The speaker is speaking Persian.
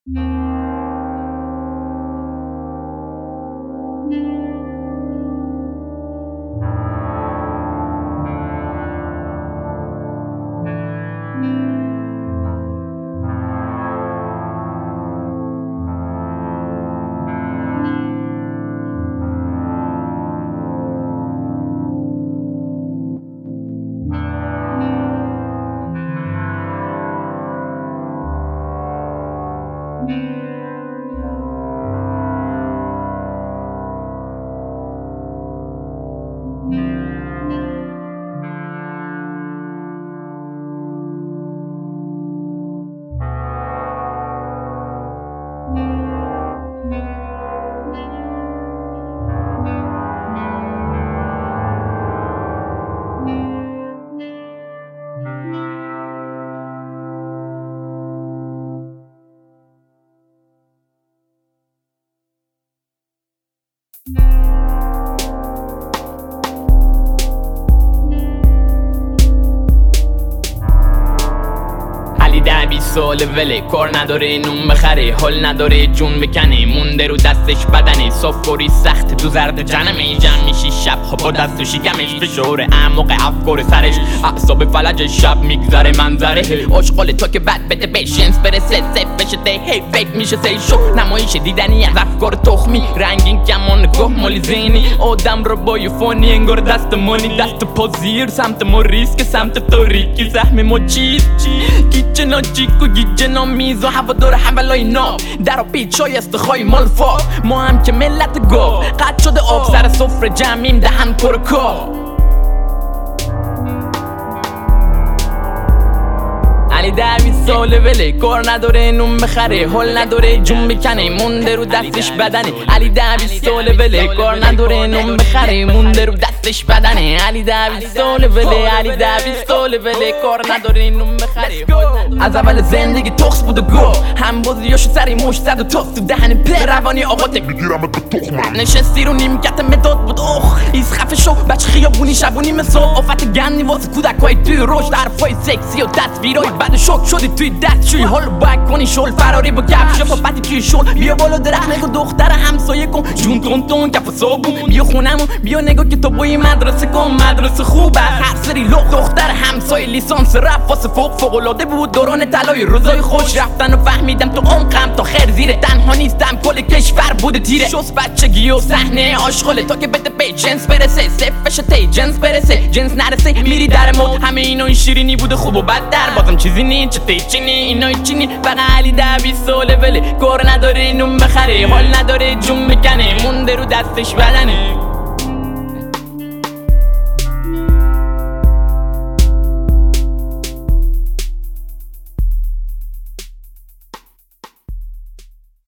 علی 10-20 ساله وله کار نداره نون بخره حال نداره جون بکنه مونده رو دستش بدنه صافوری سخت تو زرد جنمه جمع میشی شب با دست و شیگمش فشار اعماق افکار سرش اعصاب فلج شب میگذره منظره عشقال تا که بد بده پیشنس برسه سف بشه ده هی فکر میشه سی شو نمایش دیدنی از افکار تخمی رنگین کمان گاه مالی ذهنی آدم رو با یوفونی انگار دست مانی دست پازیر سمت ما ریسک سمت تاریکی زحم ما چیز گیجنا چیک و گیجنا میز و هوا داره حولای ناب در و پیچای استخوای مالفا ما هم که ملت گاو قد شده آب سر سفره جمعیم دهن پر کاب علی 10-20 ساله وله کار نداره نون بخره حال نداره جون بکنه مونده رو دستش بدنه علی 10-20 ساله وله کار نداره نون بخره مونده رو دستش بدنه علی 10-20 ساله وله علی 10-20 ساله وله کار نداره نون بخره از اول زندگی تخص بود و گو هم بازیاشو سری مش زد و تخص تو دهن پر روانی آقا تک میگیرم به تخمم نشستی رو نیمکت مداد بود ایز خفه شو بچه خیابونی شبونی مثل آفت گندی واسه کودکای توی رشد حرفای سکسی و تصویرای بعد شوک شدی توی دستشوی حال باید کنی شل فراری با کفش پاپتی توی شل بیا بالا درخت نگو دختر همسایه کن جون تون تون کف صابون بیا خونمون بیا نگاه که تو بایی مدرسه کن مدرسه خوب هر سری لخ دختر همسایه لیسانس رفت واسه فوق العاده بود دوران طلای روزای خوش رفتن و فهمیدم تو عمقم تا خیر زیر تنها نیستم کل کشور بوده تیره شست بچگی و صحنه آشغاله تا که بده به جنس برسه صف بشه تی جنس برسه جنس نرسه میری در موت همه اینا این شیرینی بوده خوب و بد در بازم چیزی نی چه چینی اینای چینی فقط علی 10-20 ساله وله کار نداره نون بخره حال نداره جون بکنه مونده رو دستش بدنه